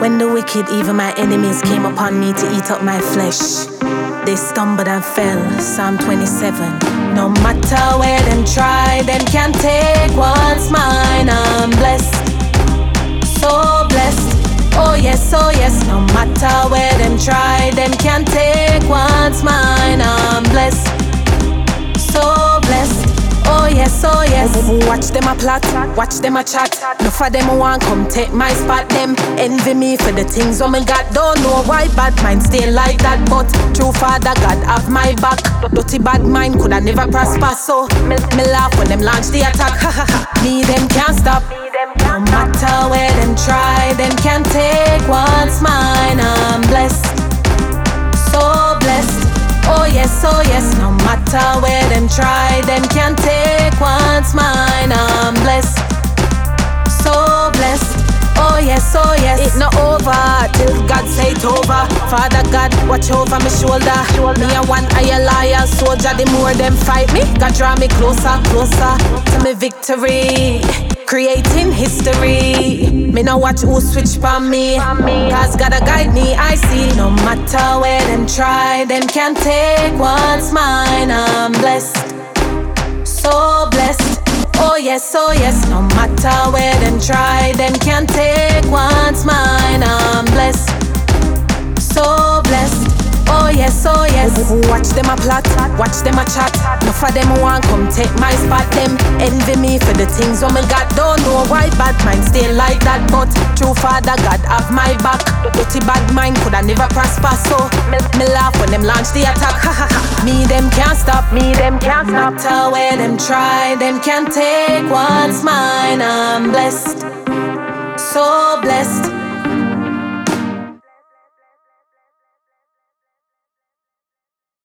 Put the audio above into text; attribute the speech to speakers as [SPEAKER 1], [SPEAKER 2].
[SPEAKER 1] When the wicked, even my enemies, came upon me to eat up my flesh, they stumbled and fell. Psalm 27. No matter where them try, them can't take what's mine. I'm blessed, so blessed. Oh yes, oh yes. No matter where them try, them can't take what's mine. I'm blessed, so blessed. Oh yes, oh yes. Watch them a plot, watch them a chat. No for them want come take my spot. Them envy me for the things oh me got. Don't know why bad mind stay like that, but true Father God have my back. Dirty bad mind coulda never prosper. So me laugh when them launch the attack. Me them can't stop. No matter where them try, them can't take what's mine. I'm blessed, so blessed. Oh yes, oh yes. No matter where them try, them can't take what's mine. I'm blessed, so blessed. Oh yes, oh yes. It not over till God say it over. Father God, watch over my shoulder. Me a one higher liar soldier. The more them fight me, God draw me closer, closer to me victory. Creating history. Me no watch who switch for me, cause gotta guide me, I see. No matter where them try, them can't take what's mine. I'm blessed, so blessed. Oh yes, oh yes. No matter where them try, them can't take what's mine. I'm blessed, so blessed. Oh yes, oh yes. Watch them a plot, watch them a chat. No for them want come take my spot. Them envy me for the things oh me got. Don't know why bad mind stay like that, but true Father God have my back. Dirty bad mind coulda never prosper. So me laugh when them launch the attack. Me them can't stop, me them can't stop. No matter where them try, them can't take what's mine. I'm blessed, so blessed.